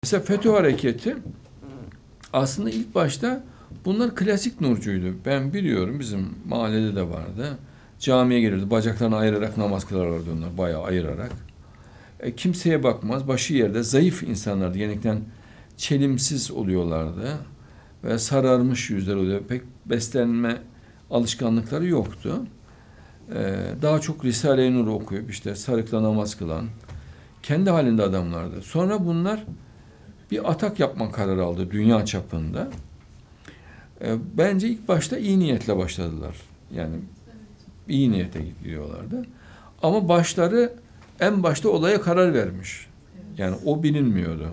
Mesela FETÖ hareketi aslında ilk başta bunlar klasik nurcuydu. Ben biliyorum, bizim mahallede de vardı. Camiye gelirdi, bacaklarını ayırarak namaz kılarlardı onlar, bayağı ayırarak. Kimseye bakmaz, başı yerde, zayıf insanlardı. Genellikle çelimsiz oluyorlardı ve sararmış yüzler oluyor. Pek beslenme alışkanlıkları yoktu. Daha çok Risale-i Nur okuyup işte sarıkla namaz kılan, kendi halinde adamlardı. Sonra bunlar bir atak yapma kararı aldı dünya çapında. Bence ilk başta iyi niyetle başladılar. Yani iyi niyete gidiyorlardı. Ama başları en başta olaya karar vermiş. Yani o bilinmiyordu.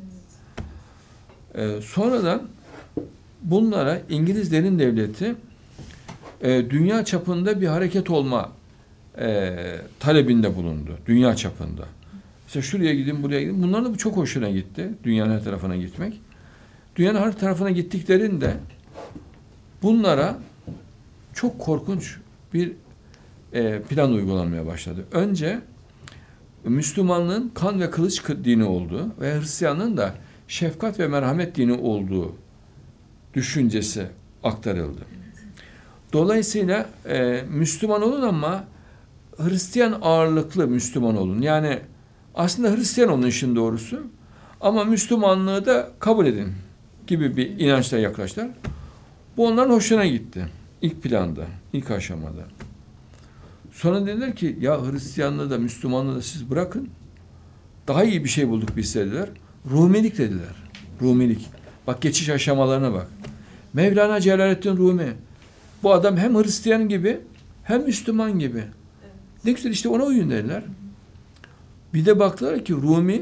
Sonradan bunlara İngiliz derin devleti dünya çapında bir hareket olma talebinde bulundu. Dünya çapında. Mesela şuraya gidin, buraya gidin. Bunların da bu çok hoşuna gitti. Dünyanın her tarafına gitmek. Dünyanın her tarafına gittiklerinde bunlara çok korkunç bir plan uygulanmaya başladı. Önce Müslümanlığın kan ve kılıç dini olduğu ve Hristiyanlığın da şefkat ve merhamet dini olduğu düşüncesi aktarıldı. Dolayısıyla Müslüman olun ama Hristiyan ağırlıklı Müslüman olun. Yani aslında Hristiyan olun işin doğrusu ama Müslümanlığı da kabul edin gibi bir inançla yaklaştılar. Bu onların hoşuna gitti. İlk planda, ilk aşamada. Sonra dediler ki ya Hristiyanlığı da Müslümanlığı da siz bırakın. Daha iyi bir şey bulduk biz dediler. Rumilik dediler. Rumilik. Bak geçiş aşamalarına bak. Mevlana Celaleddin Rumi. Bu adam hem Hristiyan gibi hem Müslüman gibi. Ne güzel işte ona uyun dediler. Bir de baktılar ki Rumi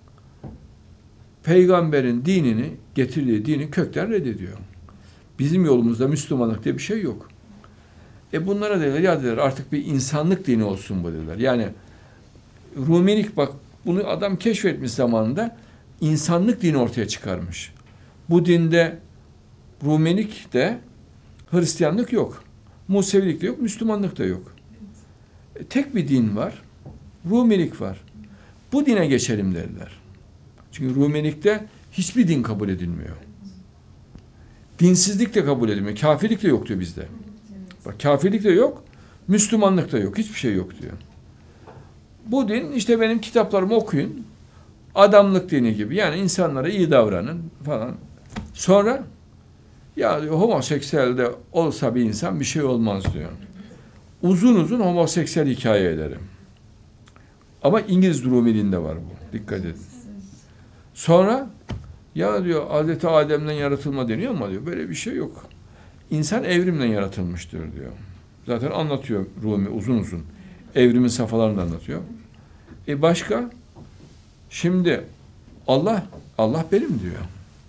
peygamberin dinini, getirdiği dini kökten reddediyor. Bizim yolumuzda Müslümanlık diye bir şey yok. Bunlara dediler ya dediler artık bir insanlık dini olsun bu dediler. Yani Rumilik bak bunu adam keşfetmiş zamanında insanlık dini ortaya çıkarmış. Bu dinde Rumilik de Hristiyanlık yok. Musevilik de yok, Müslümanlık da yok. Tek bir din var. Rumilik var. Bu dine geçelim dediler. Çünkü Rumilikte hiçbir din kabul edilmiyor. Dinsizlik de kabul edilmiyor. Kafirlik de yok diyor bizde. Bak kafirlik de yok, Müslümanlık da yok. Hiçbir şey yok diyor. Bu din işte benim kitaplarımı okuyun. Adamlık dini gibi. Yani insanlara iyi davranın falan. Sonra ya diyor homoseksüel de olsa bir insan bir şey olmaz diyor. Uzun uzun homoseksüel hikaye ederim. Ama İngiliz Rumiliğinde var bu. Dikkat edin. Sonra ya diyor Hazreti Adem'den yaratılma deniyor ama diyor böyle bir şey yok. İnsan evrimle yaratılmıştır diyor. Zaten anlatıyor Rumi uzun uzun. Evrimin safhalarını anlatıyor. Başka? Şimdi Allah benim diyor.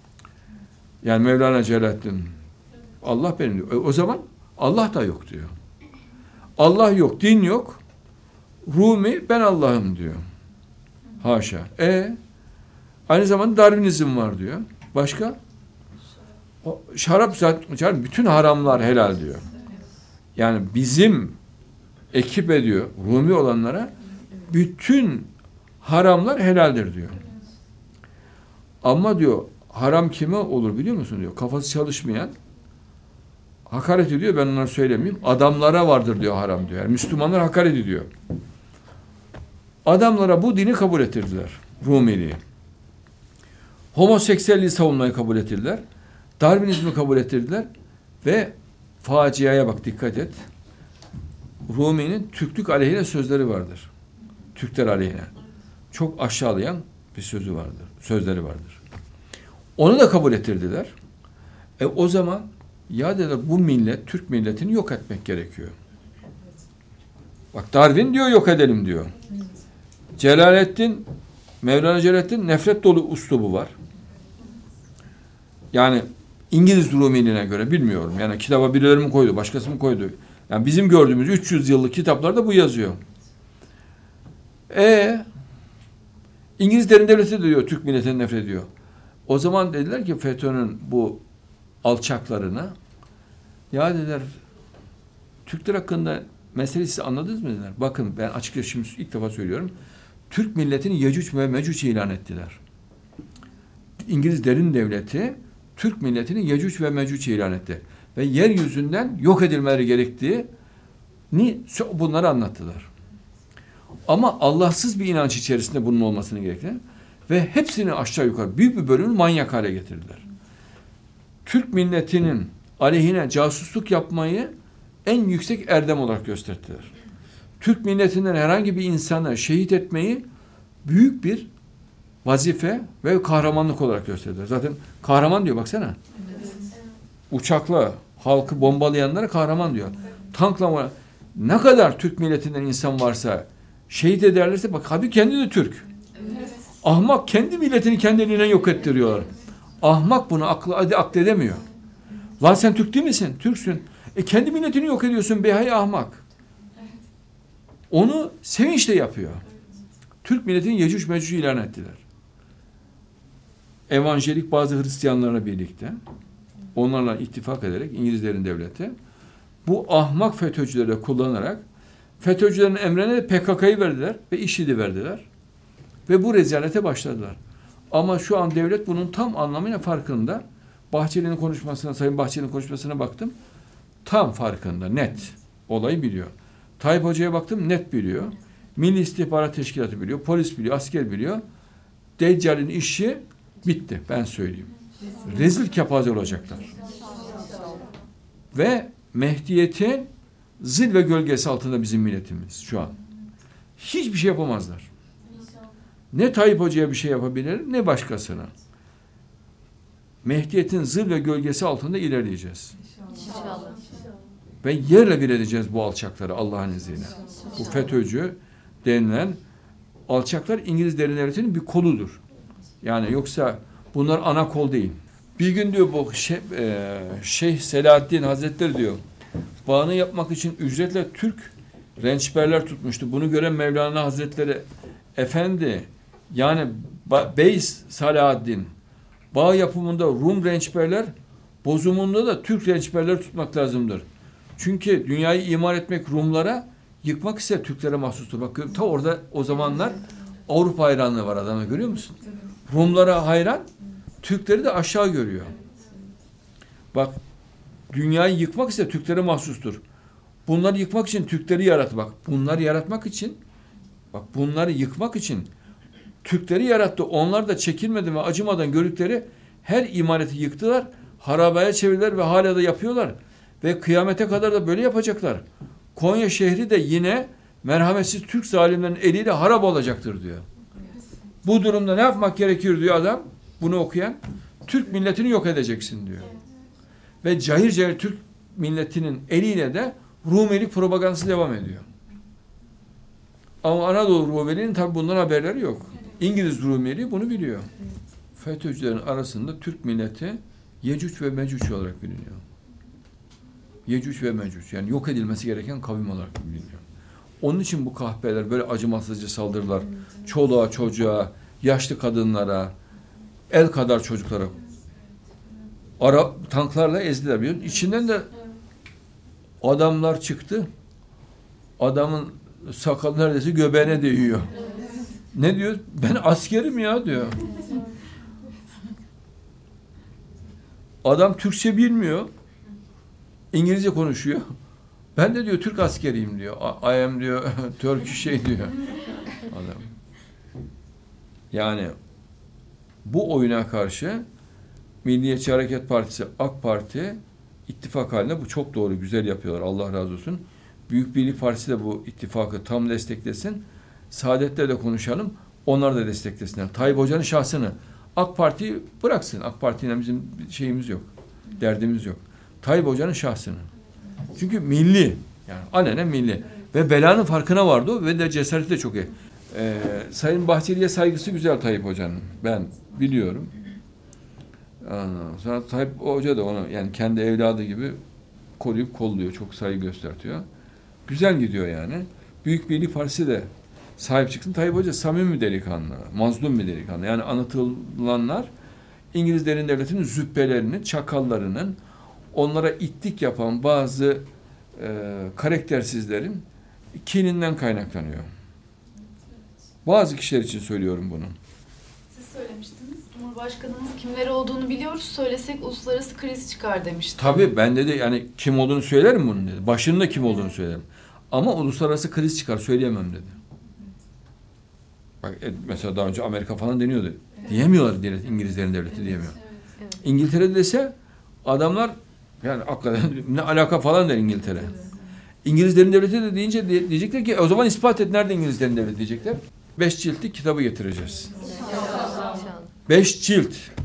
Yani Mevlana Celaleddin Allah benim diyor. O zaman Allah da yok diyor. Allah yok, din yok. Rumi ben Allah'ım diyor. Haşa. Aynı zamanda Darwinizm var diyor. Başka? Şarap zaten bütün haramlar helal diyor. Yani bizim ekip ediyor Rumi olanlara bütün haramlar helaldir diyor. Ama diyor haram kime olur biliyor musun diyor. Kafası çalışmayan hakaret ediyor, ben onları söylemeyeyim. Adamlara vardır diyor haram diyor. Yani Müslümanlar hakaret ediyor. Adamlara bu dini kabul ettirdiler. Rumiliği. Homoseksüelliği savunmayı kabul ettirdiler. Darwinizmi kabul ettirdiler. Ve faciaya bak dikkat et. Rumi'nin Türklük aleyhine sözleri vardır. Türkler aleyhine. Çok aşağılayan bir sözü vardır. Sözleri vardır. Onu da kabul ettirdiler. O zaman ya dediler bu millet, Türk milletini yok etmek gerekiyor. Bak Darwin diyor yok edelim diyor. Mevlana Celaleddin nefret dolu uslubu var. Yani İngiliz Rumiliğine göre bilmiyorum. Yani kitaba birileri mi koydu, başkası mı koydu? Yani bizim gördüğümüz 300 yıllık kitaplarda bu yazıyor. İngiliz derin devleti diyor, Türk milletine nefret ediyor. O zaman dediler ki FETÖ'nün bu alçaklarına ya dediler Türkler hakkında meseleyi siz anladınız mı dediler. Bakın ben açıkça şimdi ilk defa söylüyorum. Türk milletini Yecüc ve Mecüc ilan ettiler. İngiliz derin devleti Türk milletini Yecüc ve Mecüc ilan etti. Ve yeryüzünden yok edilmeleri gerektiğini bunları anlattılar. Ama Allahsız bir inanç içerisinde bunun olmasını gerektiler. Ve hepsini aşağı yukarı büyük bir bölümünü manyak hale getirdiler. Türk milletinin aleyhine casusluk yapmayı en yüksek erdem olarak gösterdiler. Türk milletinden herhangi bir insanı şehit etmeyi büyük bir vazife ve kahramanlık olarak gösterdiler. Zaten kahraman diyor baksana. Evet. Uçakla halkı bombalayanlara kahraman diyor. Tankla ne kadar Türk milletinden insan varsa şehit ederlerse bak hadi kendi de Türk. Evet. Ahmak kendi milletini kendiliğinden yok ettiriyorlar. Ahmak bunu akledemiyor. Lan sen Türk değil misin? Türksün. Kendi milletini yok ediyorsun be hay ahmak. Onu sevinçle yapıyor. Türk milletini Yecüc Mecüc ilan ettiler. Evangelik bazı Hristiyanlarla birlikte onlarla ittifak ederek İngilizlerin devleti bu ahmak FETÖ'cüleri de kullanarak FETÖ'cülerin emrine de PKK'yı verdiler ve IŞİD'i verdiler. Ve bu rezalete başladılar. Ama şu an devlet bunun tam anlamıyla farkında. Bahçeli'nin konuşmasına, Sayın Bahçeli'nin konuşmasına baktım. Tam farkında, net. Olayı biliyor. Tayyip Hoca'ya baktım, net biliyor. Milli İstihbarat Teşkilatı biliyor, polis biliyor, asker biliyor. Deccal'in işi bitti, ben söyleyeyim. Rezil kepaze olacaklar. Ve Mehdiyet'in zil ve gölgesi altında bizim milletimiz şu an. Hiçbir şey yapamazlar. Ne Tayyip Hoca'ya bir şey yapabilir, ne başkasına. Mehdiyet'in zil ve gölgesi altında ilerleyeceğiz. İnşallah. Ve yerle bir edeceğiz bu alçakları Allah'ın izniyle. Bu FETÖ'cü denilen alçaklar İngiliz derin devletinin bir koludur. Yani yoksa bunlar ana kol değil. Bir gün diyor bu Şeyh Selahaddin Hazretleri diyor bağını yapmak için ücretle Türk rençberler tutmuştu. Bunu gören Mevlana Hazretleri efendi yani Bey Salahaddin bağ yapımında Rum rençberler bozumunda da Türk rençberler tutmak lazımdır. Çünkü dünyayı imar etmek Rumlara, yıkmak ise Türklere mahsustur. Bak ta orada o zamanlar Avrupa hayranlığı var adamı görüyor musun? Rumlara hayran, Türkleri de aşağı görüyor. Bak dünyayı yıkmak ise Türklere mahsustur. Bunları yıkmak için Türkleri yarattı. Bak bunları yaratmak için, bak bunları yıkmak için Türkleri yarattı. Onlar da çekinmedi ve acımadan gördükleri her imareti yıktılar, harabeye çevirdiler ve hala da yapıyorlar. Ve kıyamete kadar da böyle yapacaklar. Konya şehri de yine merhametsiz Türk zalimlerin eliyle harap olacaktır diyor. Bu durumda ne yapmak gerekir diyor adam, bunu okuyan. Türk milletini yok edeceksin diyor. Ve cahil cahil Türk milletinin eliyle de Rumelik propagandası devam ediyor. Ama Anadolu Rumeli'nin tabi bundan haberleri yok. İngiliz Rumeli bunu biliyor. FETÖ'cülerin arasında Türk milleti Yecüc ve Mecüc olarak biliniyor. Yecüc ve Mecüc yani yok edilmesi gereken kavim olarak biliniyor. Onun için bu kahpeler böyle acımasızca saldırılar çoluğa çocuğa, yaşlı kadınlara, el kadar çocuklara tanklarla ezdiler. Biliyor musun? İçinden de adamlar çıktı. Adamın sakalı neredeyse göbeğine değiyor. Ne diyor? Ben askerim ya diyor. Adam Türkçe bilmiyor. İngilizce konuşuyor. Ben de diyor Türk askeriyim diyor. I am diyor Turkish şey diyor. Adam. Yani bu oyuna karşı Milliyetçi Hareket Partisi, AK Parti ittifak halinde bu çok doğru, güzel yapıyorlar. Allah razı olsun. Büyük Birlik Partisi de bu ittifakı tam desteklesin. Saadet'le de konuşalım. Onlar da desteklesinler. Tayyip Hoca'nın şahsını. AK Parti bıraksın. AK Parti'yle bizim şeyimiz yok. Derdimiz yok. Tayyip Hoca'nın şahsını. Çünkü milli. Yani alenen milli. Ve belanın farkına vardı ve de cesareti de çok iyi. Sayın Bahçeli'ye saygısı güzel Tayyip Hoca'nın. Ben biliyorum. Sonra Tayyip Hoca da onu yani kendi evladı gibi koruyup kolluyor. Çok saygı gösteriyor. Güzel gidiyor yani. Büyük Birlik Partisi de sahip çıksın. Tayyip Hoca samimi bir delikanlı. Mazlum bir delikanlı. Yani anlatılanlar İngiliz derin devletinin züppelerinin, çakallarının onlara itlik yapan bazı karaktersizlerin kininden kaynaklanıyor. Bazı kişiler için söylüyorum bunu. Siz söylemiştiniz. Cuma Cumhurbaşkanımız kimler olduğunu biliyoruz, söylesek uluslararası kriz çıkar demişti. Tabii ben dedi yani kim olduğunu söylerim bunun dedi. Başının da kim olduğunu söylerim. Ama uluslararası kriz çıkar söyleyemem dedi. Bak mesela daha önce Amerika falan deniyordu. Evet. Diyemiyorlar devlet, İngilizlerin devleti diyemiyor. Evet. İngiltere dese adamlar yani hakikaten ne alaka falan der İngiltere. Evet. İngilizlerin devleti de deyince diyecekler ki o zaman ispat et nerede İngilizlerin devleti diyecekler. 5 ciltlik kitabı getireceğiz. 5 cilt.